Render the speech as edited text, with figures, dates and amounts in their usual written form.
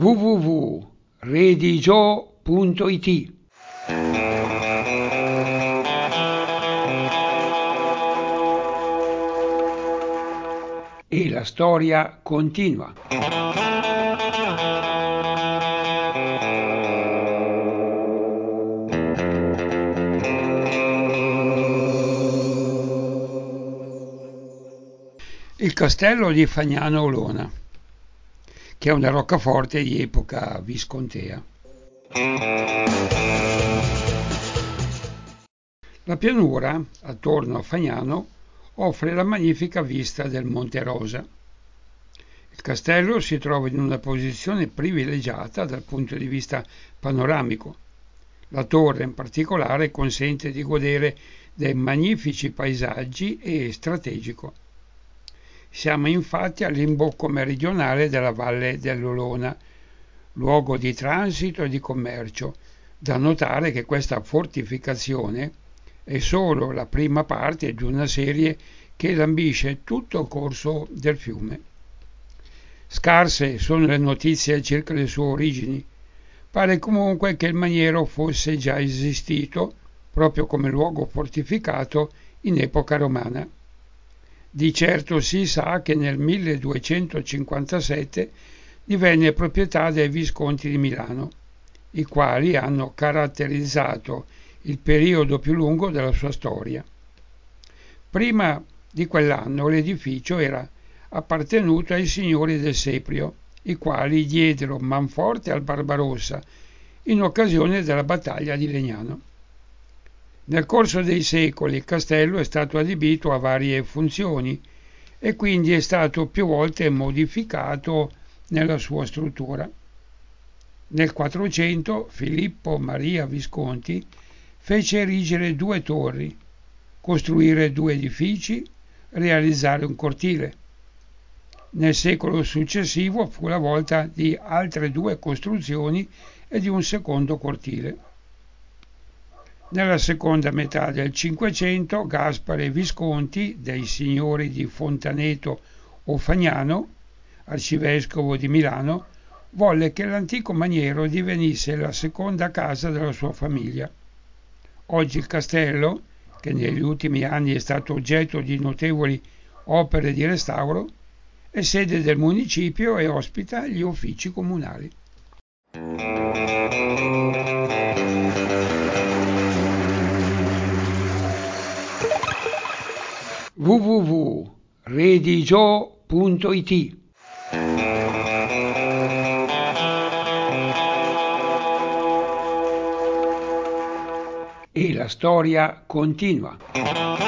www.redigio.it. E la storia continua. Il castello di Fagnano Olona, che è una roccaforte di epoca viscontea. La pianura, attorno a Fagnano, offre la magnifica vista del Monte Rosa. Il castello si trova in una posizione privilegiata dal punto di vista panoramico. La torre in particolare consente di godere dei magnifici paesaggi e strategico. Siamo infatti all'imbocco meridionale della valle dell'Olona, luogo di transito e di commercio. Da notare che questa fortificazione è solo la prima parte di una serie che lambisce tutto il corso del fiume. Scarse sono le notizie circa le sue origini. Pare comunque che il maniero fosse già esistito, proprio come luogo fortificato, in epoca romana. Di certo si sa che nel 1257 divenne proprietà dei Visconti di Milano, i quali hanno caratterizzato il periodo più lungo della sua storia. Prima di quell'anno l'edificio era appartenuto ai signori del Seprio, i quali diedero manforte al Barbarossa in occasione della battaglia di Legnano. Nel corso dei secoli il castello è stato adibito a varie funzioni e quindi è stato più volte modificato nella sua struttura. Nel 400 Filippo Maria Visconti fece erigere 2 torri, costruire 2 edifici, realizzare un cortile. Nel secolo successivo fu la volta di altre 2 costruzioni e di un secondo cortile. Nella seconda metà del Cinquecento Gaspare Visconti, dei signori di Fontaneto o Fagnano, arcivescovo di Milano, volle che l'antico maniero divenisse la seconda casa della sua famiglia. Oggi il castello, che negli ultimi anni è stato oggetto di notevoli opere di restauro, è sede del municipio e ospita gli uffici comunali. www.redigio.it. E la storia continua.